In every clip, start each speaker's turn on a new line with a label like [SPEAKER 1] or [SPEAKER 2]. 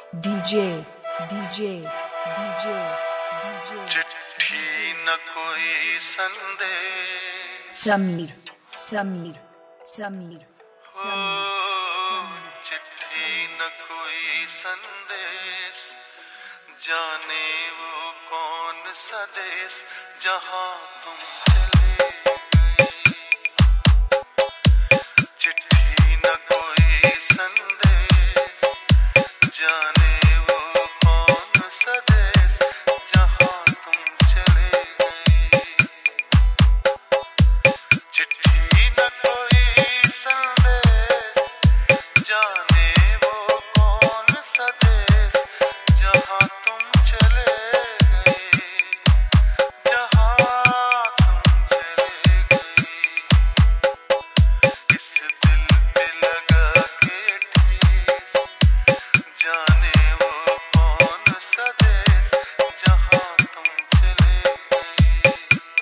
[SPEAKER 1] DJ, DJ, DJ, DJ.
[SPEAKER 2] चिट्ठी न कोई संदेश,
[SPEAKER 1] समीर, समीर, समीर,
[SPEAKER 2] हो चिट्ठी न कोई संदेश, जाने वो कौन सा देश जहाँ तुम चले गई। चिट्ठी न कोई संदेश, जाने वो कौन सा देश जहाँ तुम चले गई। चिट्ठी न कोई संदेश, जाने वो कौन सा देश जहाँ तुम चले गए, जहाँ तुम चले गई। इस दिल पे लगा के ठेस, जाने वो कौन सा देश जहाँ तुम चले गई।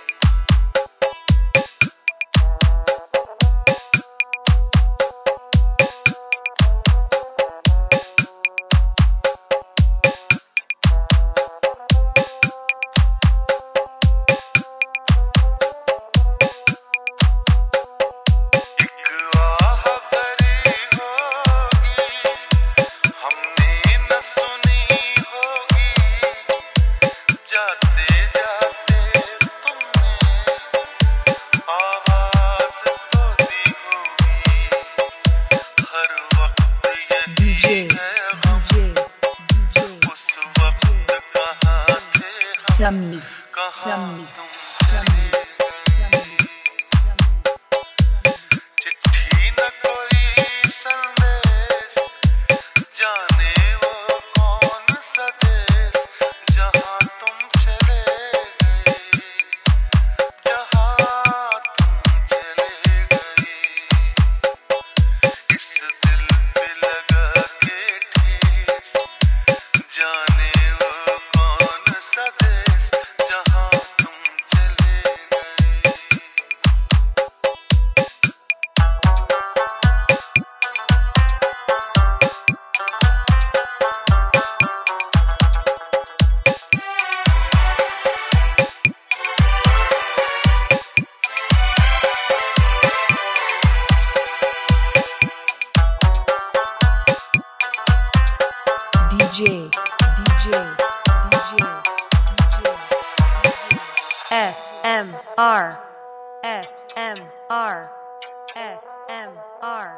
[SPEAKER 2] एक आह भरी होगी, हमने न सुनी होगी, जाते जाते तुमने आवाज तो दी होगी। हर वक्त
[SPEAKER 1] DJ,
[SPEAKER 2] यही है गम,
[SPEAKER 1] DJ, DJ.
[SPEAKER 2] उस वक्त कहाँ थे हम,
[SPEAKER 1] समीर,
[SPEAKER 2] कहाँ
[SPEAKER 1] समीर,
[SPEAKER 2] तुम
[SPEAKER 1] समीर,
[SPEAKER 2] चले गए।
[SPEAKER 1] समीर.
[SPEAKER 2] चिट्ठी न कोई संदेश, जाने वो कौन सा देश जहाँ तुम चले गए, जहाँ तुम चले गए। इस दिल पे लगा के ठेस, जाने वो कौन सा देश जहाँ तुम चले गए।
[SPEAKER 1] DJ, DJ, DJ, DJ. SMR, SMR, SMR,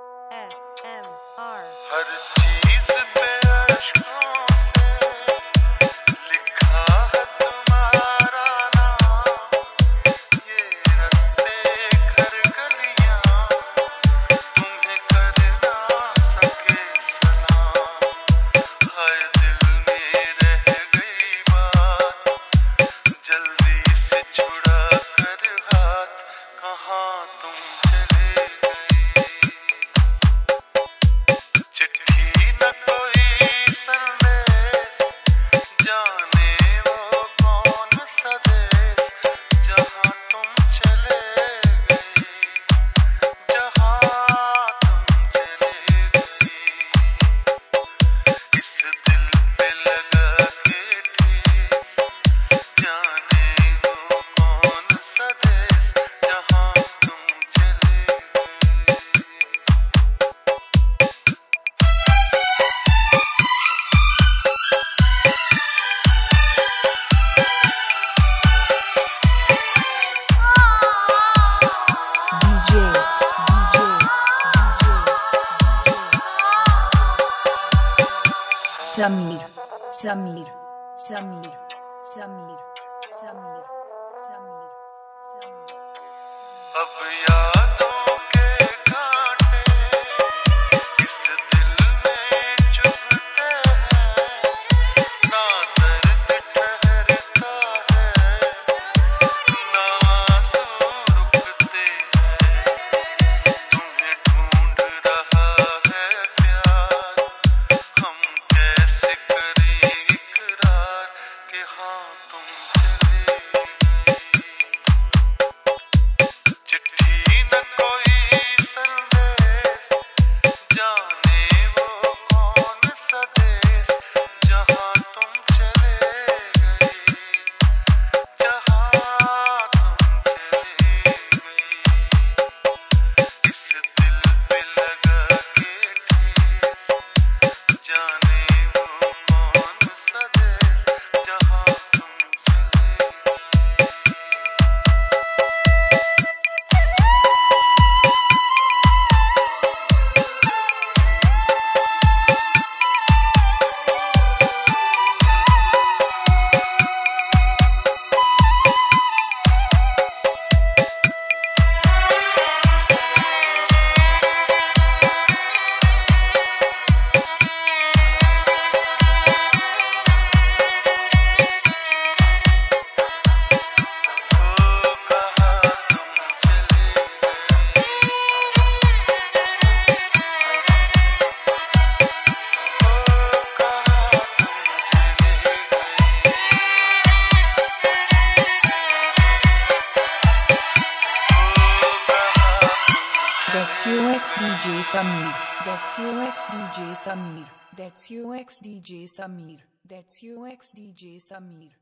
[SPEAKER 1] SMR.
[SPEAKER 2] हर चीज पे अश्कों से लिखा है तुम्हारा नाम, ये रास्ते घर गलियां तुम्हें कर ना सके सलाम। हाय दिल में रह गई बात, जल्दी से छुड़ा कर हाथ, कहाँ तुम चले गए। चिट्ठी न कोई संदेश, जाने वो कौन सा देश जहाँ तुम चले गए, जहाँ तुम चले गए। इस दिल पे लगा के ठेस, जाने वो कौन सा देश जहाँ तुम चले गए।
[SPEAKER 1] DJ, DJ, DJ, Sameer, Sameer, Sameer, Sameer, Sameer, Sameer, Sameer.
[SPEAKER 2] अब यादों के कांटे इस दिल में चुभते हैं, ना दर्द ठहरता है, ना आंसू रुकते हैं। तुम्हें ढूंढ रहा है प्यार, हम कैसे करें इकरार कि हाँ तुम चले गए। चिट्ठी न
[SPEAKER 1] That's UX DJ Samir. That's UX DJ Samir. That's UX DJ Samir. That's UX DJ Samir.